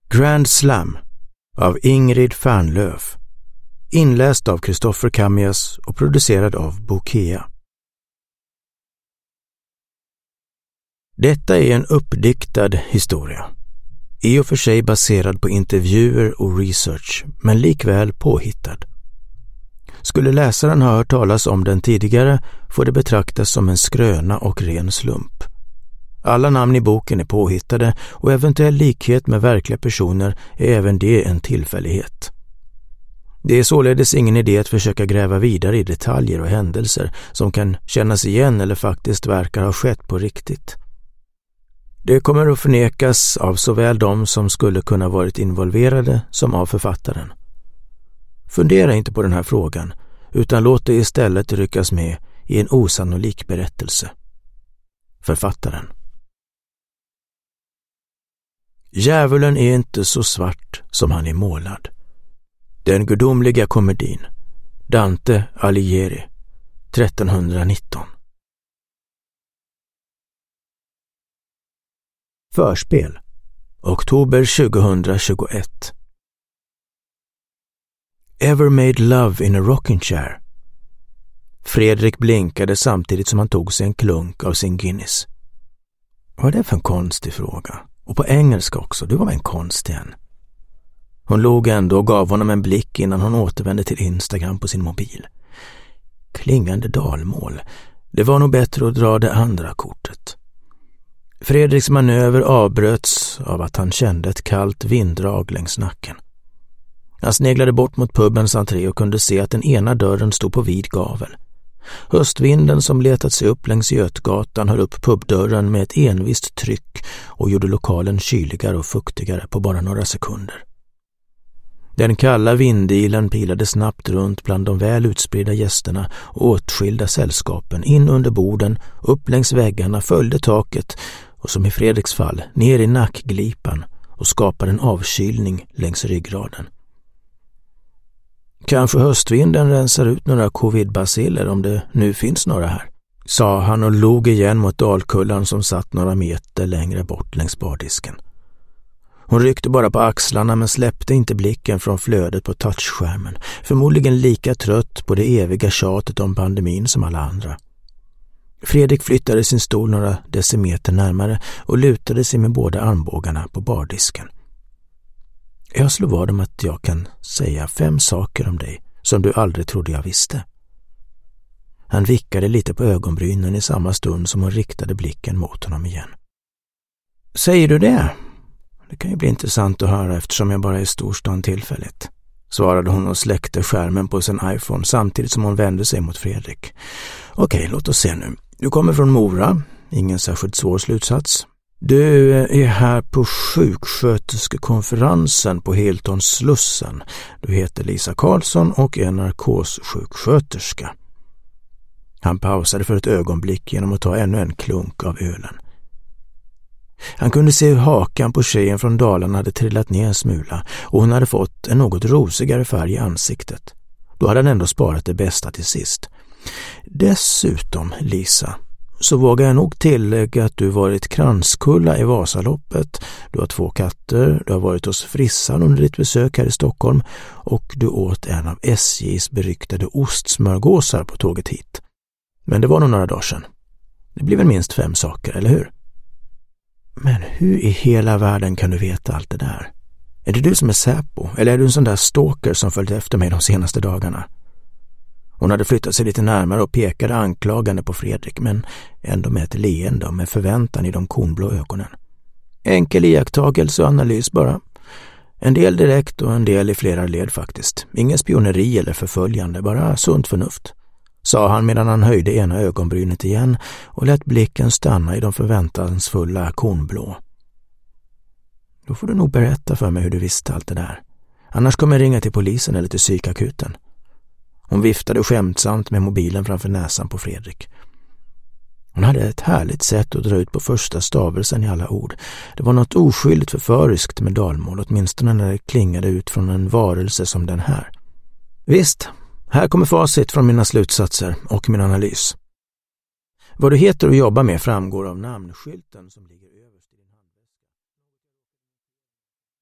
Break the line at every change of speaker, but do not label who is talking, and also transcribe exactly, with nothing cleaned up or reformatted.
Grand Slam av Ingrid Fernlöf, inläst av Christopher Kamias och producerad av Bokea. Detta är en uppdiktad historia, i och för sig baserad på intervjuer och research, men likväl påhittad. Skulle läsaren ha hört talas om den tidigare får det betraktas som en skröna och ren slump. Alla namn i boken är påhittade och eventuell likhet med verkliga personer är även det en tillfällighet. Det är således ingen idé att försöka gräva vidare i detaljer och händelser som kan kännas igen eller faktiskt verkar ha skett på riktigt. Det kommer att förnekas av såväl de som skulle kunna varit involverade som av författaren. Fundera inte på den här frågan, utan låt det istället ryckas med i en osannolik berättelse. Författaren. Djävulen är inte så svart som han är målad. Den gudomliga komedin. Dante Alighieri, trettonhundranitton. Förspel. Oktober tjugohundratjugoett. Ever made love in a rocking chair? Fredrik blinkade samtidigt som han tog sig en klunk av sin Guinness. Vad är det för en konstig fråga? Och på engelska också, du var en konstig en. Hon låg ändå och gav honom en blick innan hon återvände till Instagram på sin mobil. Klingande dalmål. Det var nog bättre att dra det andra kortet. Fredriks manöver avbröts av att han kände ett kallt vinddrag längs nacken. Han sneglade bort mot pubens entré och kunde se att den ena dörren stod på vid gavel. Höstvinden som letat sig upp längs Götgatan höll upp pubdörren med ett envist tryck och gjorde lokalen kyligare och fuktigare på bara några sekunder. Den kalla vindilen pilade snabbt runt bland de väl utspridda gästerna och åtskilda sällskapen in under borden, upp längs väggarna, följde taket och som i Fredriks fall ner i nackglipan och skapade en avkylning längs ryggraden. Kanske höstvinden rensar ut några covid-baciller om det nu finns några här, sa han och log igen mot dalkullan som satt några meter längre bort längs bardisken. Hon ryckte bara på axlarna men släppte inte blicken från flödet på touchskärmen, förmodligen lika trött på det eviga tjatet om pandemin som alla andra. Fredrik flyttade sin stol några decimeter närmare och lutade sig med båda armbågarna på bardisken. Jag slår vad om att jag kan säga fem saker om dig som du aldrig trodde jag visste. Han vickade lite på ögonbrynen i samma stund som hon riktade blicken mot honom igen. Säger du det? Det kan ju bli intressant att höra eftersom jag bara är i storstan tillfälligt, svarade hon och släckte skärmen på sin iPhone samtidigt som hon vände sig mot Fredrik. Okej, låt oss se nu. Du kommer från Mora, ingen särskilt svår slutsats. Du är här på sjuksköterskekonferensen på Hiltons Slussen. Du heter Lisa Karlsson och är narkossjuksköterska. Han pausade för ett ögonblick genom att ta ännu en klunk av ölen. Han kunde se hur hakan på tjejen från Dalarna hade trillat ner en smula och hon hade fått en något rosigare färg i ansiktet. Då hade han ändå sparat det bästa till sist. Dessutom, Lisa, så vågar jag nog tillägga att du varit kranskulla i Vasaloppet, du har två katter, du har varit hos frissan under ditt besök här i Stockholm och du åt en av S J:s beryktade ostsmörgåsar på tåget hit. Men det var nog några dagar sedan. Det blir väl minst fem saker, eller hur? Men hur i hela världen kan du veta allt det där? Är det du som är Säpo, eller är du en sån där stalker som följde efter mig de senaste dagarna? Hon hade flyttat sig lite närmare och pekade anklagande på Fredrik, men ändå med ett leende och med förväntan i de kornblå ögonen. Enkel iakttagelse och analys bara. En del direkt och en del i flera led faktiskt. Ingen spioneri eller förföljande, bara sunt förnuft, sa han medan han höjde ena ögonbrynet igen och lät blicken stanna i de förväntansfulla kornblå. Då får du nog berätta för mig hur du visste allt det där. Annars kommer jag ringa till polisen eller till psykakuten. Hon viftade skämtsamt med mobilen framför näsan på Fredrik. Hon hade ett härligt sätt att dra ut på första stavelsen i alla ord. Det var något oskyldigt förföriskt med dalmål, åtminstone när det klingade ut från en varelse som den här. Visst, här kommer facit från mina slutsatser och min analys. Vad du heter och jobbar med framgår av namnskylten som ligger över.